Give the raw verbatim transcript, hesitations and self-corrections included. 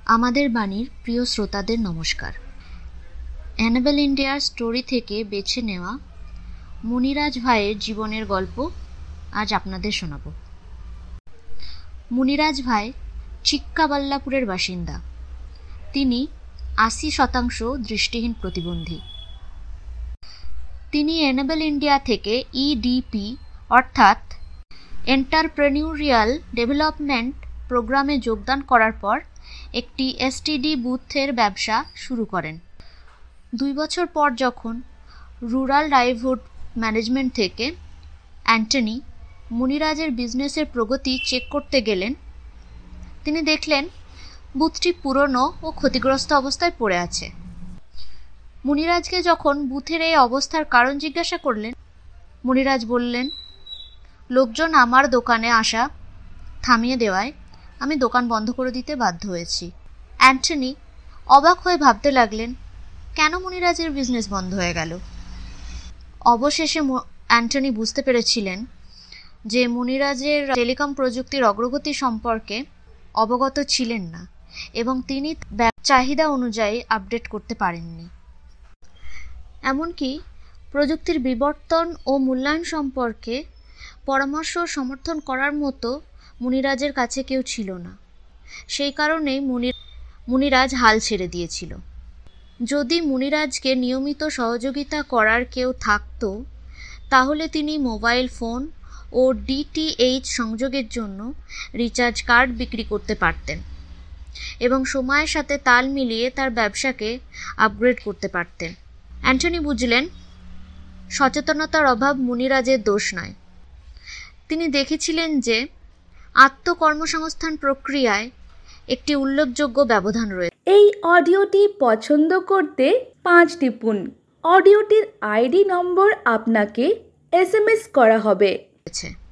আমাদের বাণীর প্রিয় শ্রোতাদের নমস্কার। অ্যানাবেল ইন্ডিয়ার স্টোরি থেকে বেছে নেওয়া মুনিরাজ ভাইয়ের জীবনের গল্প আজ আপনাদের শোনাব। মুনিরাজ ভাই চিক্কাবাল্লাপুরের বাসিন্দা। তিনি আশি শতাংশ দৃষ্টিহীন প্রতিবন্ধী। তিনি অ্যানাবেল ইন্ডিয়া থেকে ইডিপি অর্থাৎ এন্টারপ্রেনিউরিয়াল ডেভেলপমেন্ট প্রোগ্রামে যোগদান করার পর একটি এসটিডি বুথের ব্যবসা শুরু করেন। দুই বছর পর যখন রুরাল লাইভহুড ম্যানেজমেন্ট থেকে অ্যান্টনি মুনিরাজের বিজনেসের প্রগতি চেক করতে গেলেন, তিনি দেখলেন বুথটি পুরনো ও ক্ষতিগ্রস্ত অবস্থায় পড়ে আছে। মুনিরাজকে যখন বুথের এই অবস্থার কারণ জিজ্ঞাসা করলেন, মুনিরাজ বললেন, লোকজন আমার দোকানে আসা থামিয়ে দেওয়ায় আমি দোকান বন্ধ করে দিতে বাধ্য হয়েছি। অ্যান্টনি অবাক হয়ে ভাবতে লাগলেন, কেন মুনিরাজের বিজনেস বন্ধ হয়ে গেল। অবশেষে অ্যান্টনি বুঝতে পেরেছিলেন যে মুনিরাজের টেলিকম প্রযুক্তির অগ্রগতি সম্পর্কে অবগত ছিলেন না এবং তিনি চাহিদা অনুযায়ী আপডেট করতে পারেননি। এমনকি প্রযুক্তির বিবর্তন ও মূল্যায়ন সম্পর্কে পরামর্শ সমর্থন করার মতো মুনিরাজের কাছে কেউ ছিল না। সেই কারণেই মুনি মুনিরাজ হাল ছেড়ে দিয়েছিল। যদি মুনিরাজকে নিয়মিত সহযোগিতা করার কেউ থাকতো, তাহলে তিনি মোবাইল ফোন ও ডিটিএইচ সংযোগের জন্য রিচার্জ কার্ড বিক্রি করতে পারতেন এবং সময়ের সাথে তাল মিলিয়ে তার ব্যবসাকে আপগ্রেড করতে পারতেন। অ্যান্টনি বুঝলেন, সচেতনতার অভাব মুনিরাজের দোষ নয়। তিনি দেখেছিলেন যে আত্মকর্মসংস্থান প্রক্রিয়ায় একটি উল্লেখযোগ্য ব্যবধান রয়েছে। এই অডিওটি পছন্দ করতে পাঁচ টিপুন। অডিওটির আইডি নম্বর আপনাকে এসএমএস করা হবে।